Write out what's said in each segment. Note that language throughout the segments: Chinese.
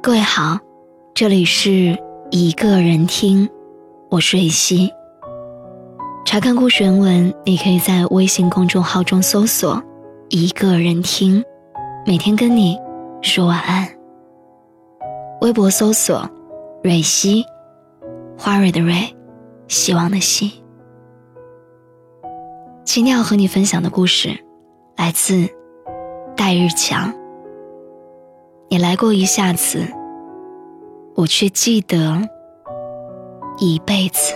各位好，这里是一个人听，我是蕊希。查看故事原文，你可以在微信公众号中搜索一个人听，每天跟你说晚安。微博搜索蕊希，花蕊的蕊，希望的希。今天要和你分享的故事来自戴日强。你来过一下子，我却记得一辈子。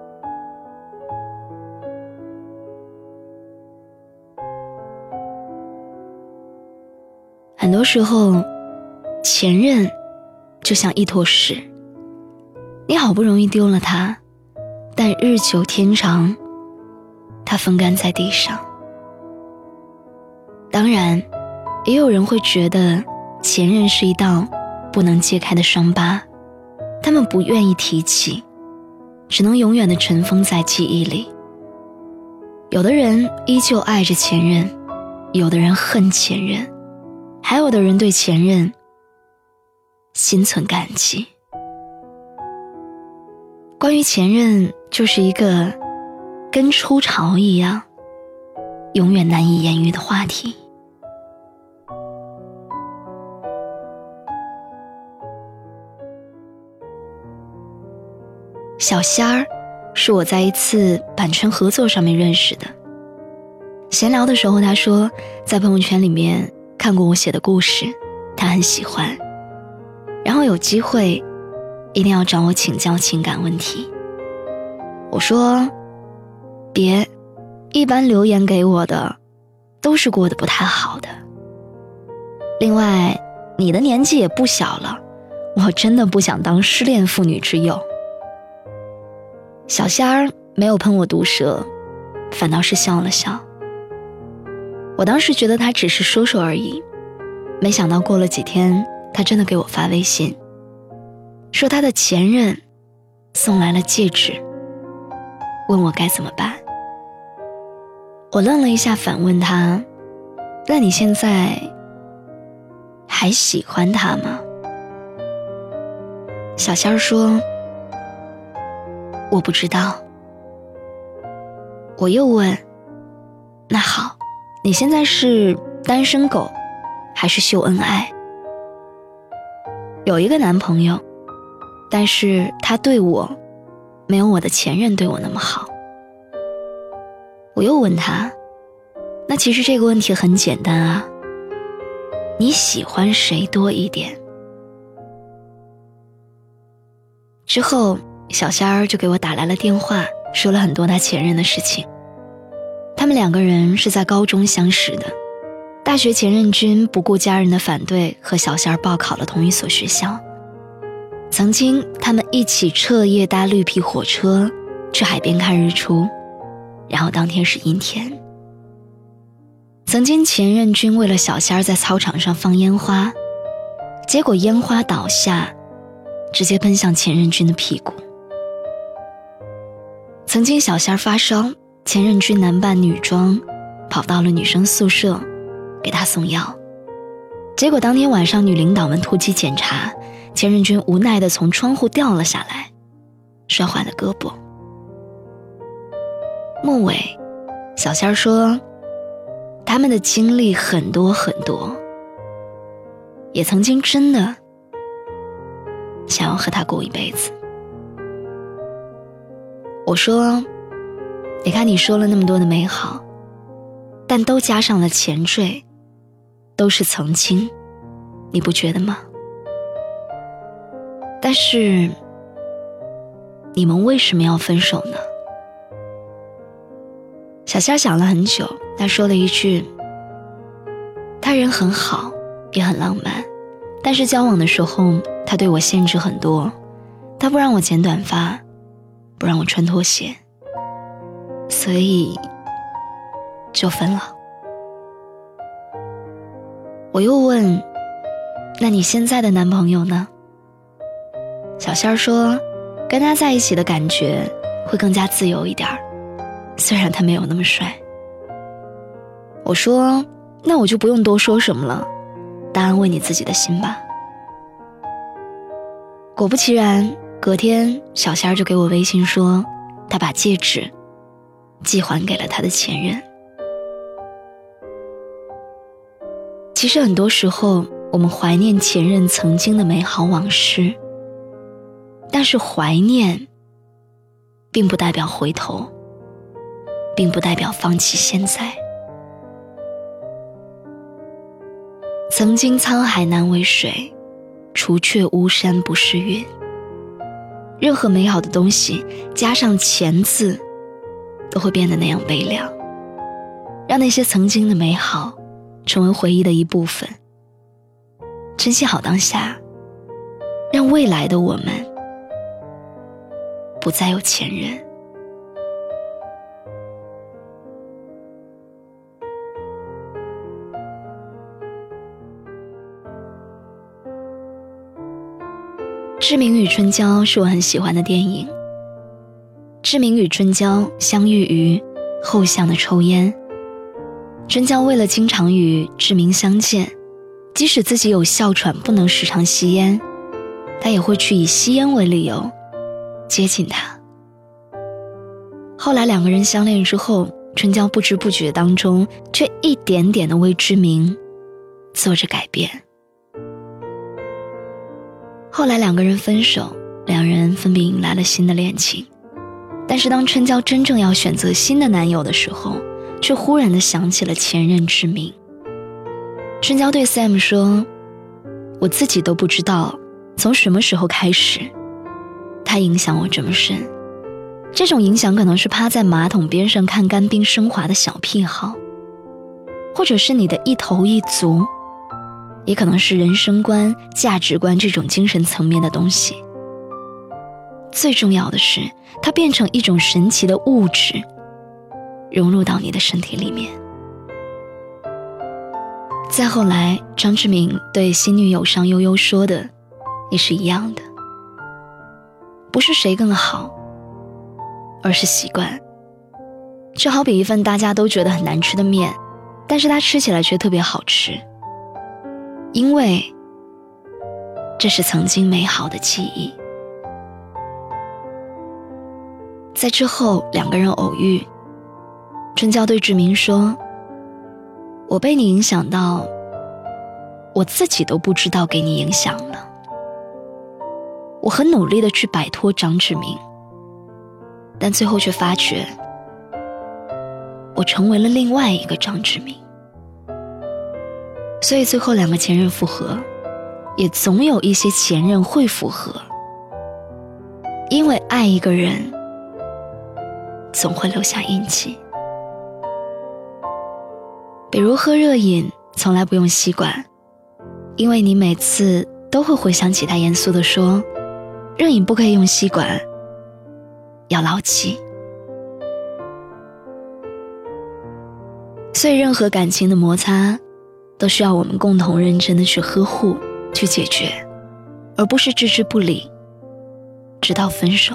很多时候，前任就像一坨屎，你好不容易丢了它，但日久天长，它风干在地上。当然，也有人会觉得前任是一道不能揭开的伤疤，他们不愿意提起，只能永远地尘封在记忆里。有的人依旧爱着前任，有的人恨前任，还有的人对前任心存感激。关于前任，就是一个跟初潮一样永远难以言喻的话题。小仙儿是我在一次版权合作上面认识的。闲聊的时候，他说在朋友圈里面看过我写的故事，他很喜欢，然后有机会一定要找我请教情感问题。我说别，一般留言给我的都是过得不太好的。另外，你的年纪也不小了，我真的不想当失恋妇女之友。小仙儿没有喷我毒舌，反倒是笑了笑。我当时觉得他只是说说而已，没想到过了几天，他真的给我发微信，说他的前任送来了戒指，问我该怎么办。我愣了一下，反问他，那你现在还喜欢他吗？小仙儿说，我不知道。我又问，那好，你现在是单身狗还是秀恩爱？有一个男朋友，但是他对我没有我的前任对我那么好。我又问他，那其实这个问题很简单啊，你喜欢谁多一点？之后小仙儿就给我打来了电话，说了很多他前任的事情。他们两个人是在高中相识的，大学前任君不顾家人的反对，和小仙儿报考了同一所学校。曾经他们一起彻夜搭绿皮火车去海边看日出，然后当天是阴天。曾经前任君为了小仙儿在操场上放烟花，结果烟花倒下，直接喷向前任君的屁股。曾经小仙儿发烧，前任君男扮女装跑到了女生宿舍给她送药，结果当天晚上女领导们突击检查，前任君无奈地从窗户掉了下来，摔坏了胳膊。末尾小仙儿说，他们的经历很多很多，也曾经真的想要和他过一辈子。我说，你看你说了那么多的美好，但都加上了前缀，都是曾经，你不觉得吗？但是你们为什么要分手呢？小仙儿想了很久，他说了一句，他人很好也很浪漫，但是交往的时候他对我限制很多，他不让我剪短发，不让我穿拖鞋，所以就分了。我又问，那你现在的男朋友呢？小仙儿说，跟他在一起的感觉会更加自由一点，虽然他没有那么帅。我说，那我就不用多说什么了，答案为你自己的心吧。 果不其然，隔天小仙儿就给我微信说，他把戒指寄还给了他的前任。其实很多时候，我们怀念前任曾经的美好往事，但是怀念并不代表回头，并不代表放弃现在。曾经沧海难为水，除却巫山不是云。任何美好的东西加上钱字，都会变得那样悲凉，让那些曾经的美好成为回忆的一部分。珍惜好当下，让未来的我们不再有前任。志明与春娇是我很喜欢的电影。志明与春娇相遇于后巷的抽烟，春娇为了经常与志明相见，即使自己有哮喘不能时常吸烟，她也会去以吸烟为理由接近他。后来两个人相恋之后，春娇不知不觉当中却一点点地为志明做着改变。后来两个人分手，两人分别迎来了新的恋情。但是当春娇真正要选择新的男友的时候，却忽然地想起了前任志明。春娇对 Sam 说，我自己都不知道从什么时候开始，他影响我这么深。这种影响可能是趴在马桶边上看干冰升华的小癖好，或者是你的一头一足，也可能是人生观、价值观这种精神层面的东西。最重要的是，它变成一种神奇的物质，融入到你的身体里面。再后来，张志明对新女友尚悠悠说的也是一样的，不是谁更好，而是习惯。就好比一份大家都觉得很难吃的面，但是它吃起来却特别好吃，因为这是曾经美好的记忆。在之后两个人偶遇，春娇对志明说，我被你影响到我自己都不知道给你影响了。我很努力地去摆脱张志明，但最后却发觉我成为了另外一个张志明。所以最后两个前任复合，也总有一些前任会复合，因为爱一个人总会留下印记。比如喝热饮从来不用吸管，因为你每次都会回想起他严肃地说，热饮不可以用吸管，要牢记。所以任何感情的摩擦都需要我们共同认真的去呵护，去解决，而不是置之不理直到分手。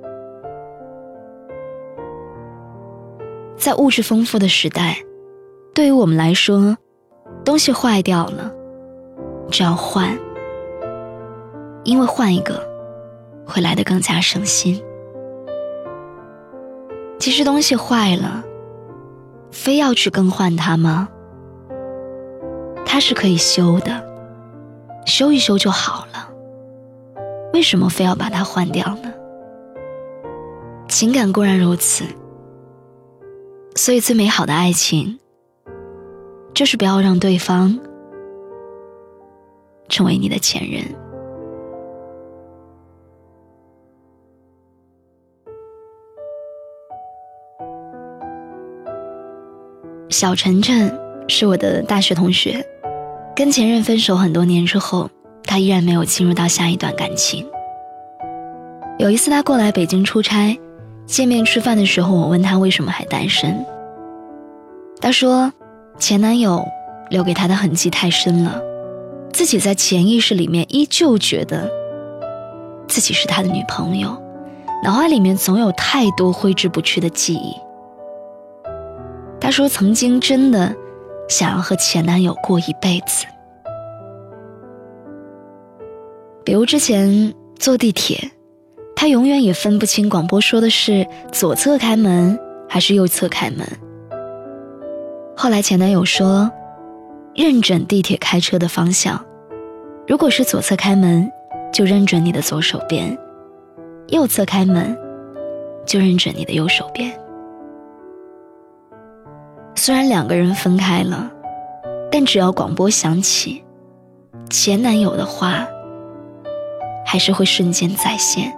在物质丰富的时代，对于我们来说，东西坏掉了就要换，因为换一个会来得更加省心。其实东西坏了，非要去更换它吗？它是可以修的，修一修就好了，为什么非要把它换掉呢？情感固然如此，所以最美好的爱情就是不要让对方成为你的前任。小晨晨是我的大学同学，跟前任分手很多年之后，他依然没有进入到下一段感情。有一次他过来北京出差，见面吃饭的时候，我问他为什么还单身。他说前男友留给他的痕迹太深了，自己在潜意识里面依旧觉得自己是他的女朋友，脑海里面总有太多挥之不去的记忆。他说曾经真的想要和前男友过一辈子，比如之前坐地铁，他永远也分不清广播说的是左侧开门还是右侧开门。后来前男友说，认准地铁开车的方向，如果是左侧开门，就认准你的左手边，右侧开门，就认准你的右手边。虽然两个人分开了，但只要广播响起，前男友的话还是会瞬间再现。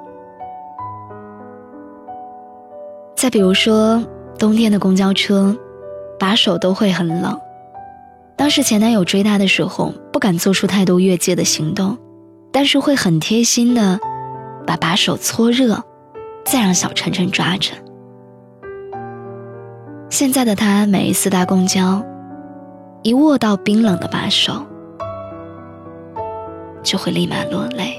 再比如说冬天的公交车，把手都会很冷，当时前男友追她的时候不敢做出太多越界的行动，但是会很贴心的把手搓热，再让小晨晨抓着。现在的他每一次搭公交，一握到冰冷的把手，就会立马落泪。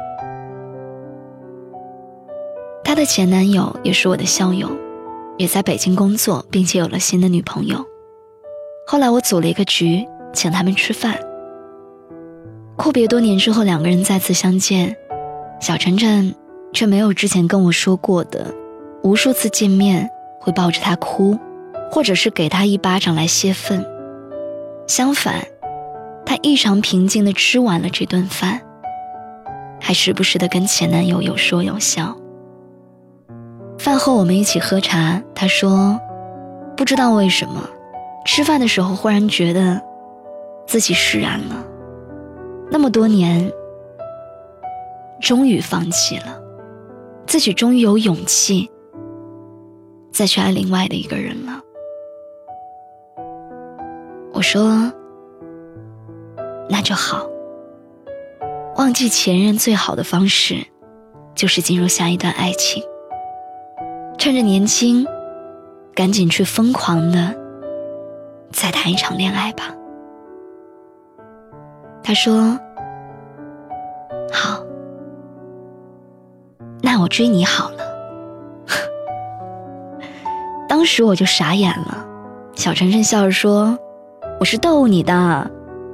他的前男友也是我的校友，也在北京工作，并且有了新的女朋友。后来我组了一个局，请他们吃饭。阔别多年之后，两个人再次相见，小晨晨却没有之前跟我说过的无数次见面会抱着他哭，或者是给他一巴掌来泄愤。相反，他异常平静地吃完了这顿饭，还时不时地跟前男友有说有笑。饭后我们一起喝茶，他说不知道为什么吃饭的时候忽然觉得自己释然了，那么多年终于放弃了，自己终于有勇气再去爱另外的一个人了。我说那就好，忘记前任最好的方式就是进入下一段爱情，趁着年轻赶紧去疯狂的再谈一场恋爱吧。他说好，那我追你好了。当时我就傻眼了，小晨晨笑着说，我是逗你的。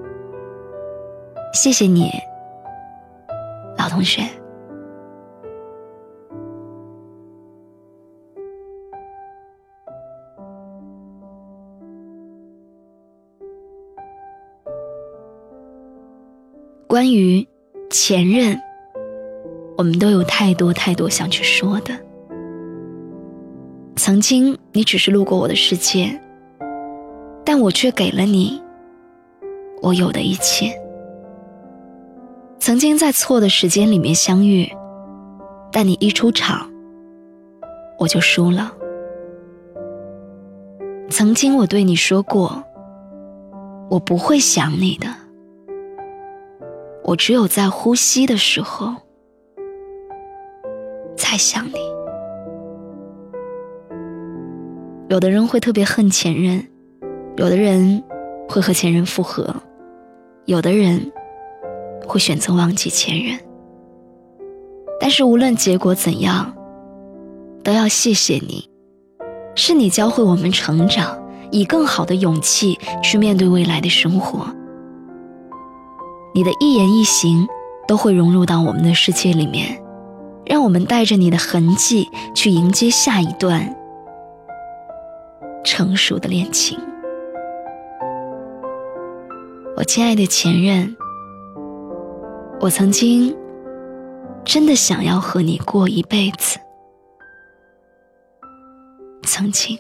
谢谢你，老同学。关于前任，我们都有太多太多想去说的。曾经你只是路过我的世界，但我却给了你我有的一切。曾经在错的时间里面相遇，但你一出场我就输了。曾经我对你说过，我不会想你的，我只有在呼吸的时候才想你。有的人会特别恨前任，有的人会和前任复合，有的人会选择忘记前任。但是无论结果怎样，都要谢谢你，是你教会我们成长，以更好的勇气去面对未来的生活。你的一言一行都会融入到我们的世界里面，让我们带着你的痕迹去迎接下一段成熟的恋情。我亲爱的前任，我曾经真的想要和你过一辈子。曾经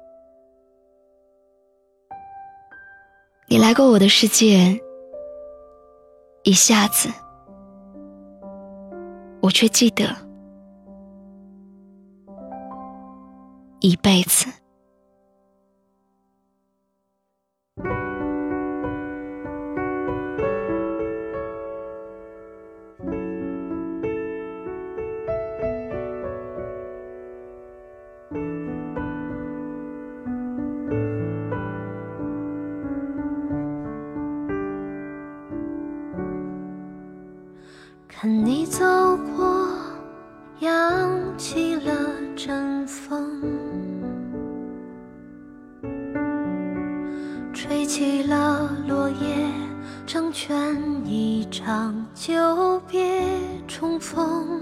你来过我的世界，一下子我却记得一辈子。 看你走过，扬起了阵风，吹起了落叶， 成全一场久别重逢，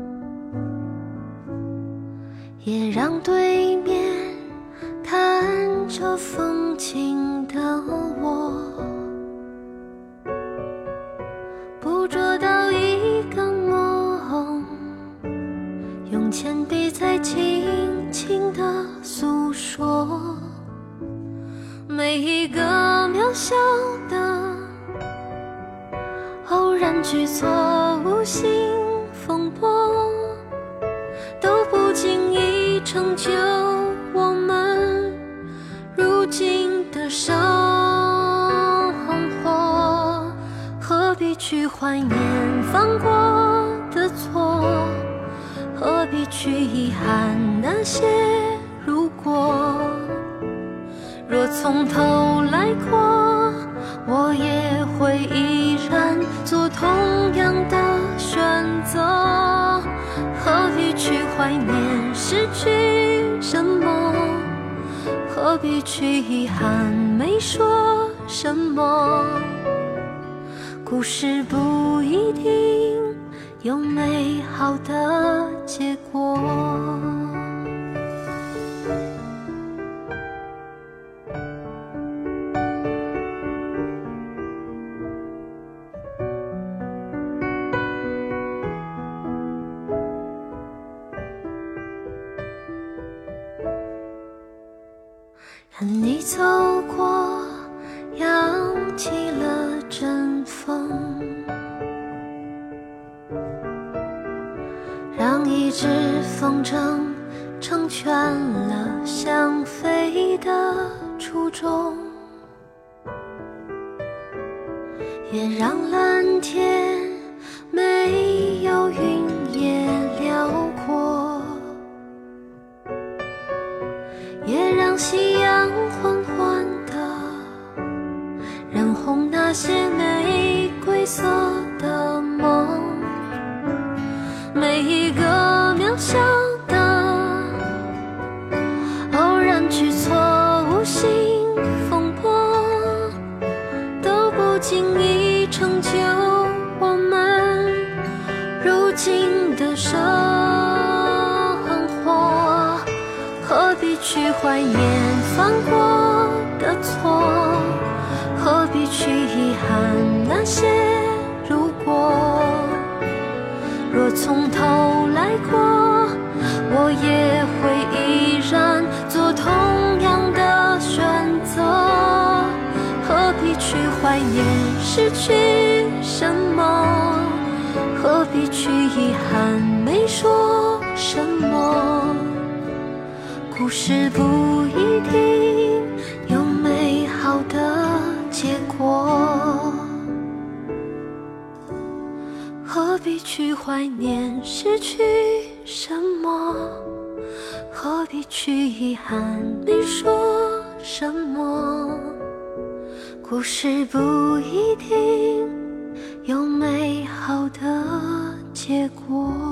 也让对面看着风景的我捕捉到一个梦，用铅笔在轻轻地诉说每一个渺小的偶然举措，无心风波，都不经意成就我们如今的生活。何必去怀念犯过的错，何必去遗憾那些如果。若从头来过，我也会依然做同样的选择。何必去怀念失去什么，何必去遗憾没说什么。故事不一定有美好的结果。看你走过，扬起了阵风，让一只风筝成全了想飞的初衷，也让蓝天没有云也辽阔，也让夕阳缓缓地染红那些玫瑰色的梦。每一个渺小的偶然举措，无心风波，都不经意成就我们如今的生活。何必去怀念犯过的错，何必去遗憾那些如果。若从头来过，我也会依然做同样的选择。何必去怀念失去什么，何必去遗憾没说什么。故事不一定有美好的结果，何必去怀念失去什么，何必去遗憾没说什么。故事不一定有美好的结果。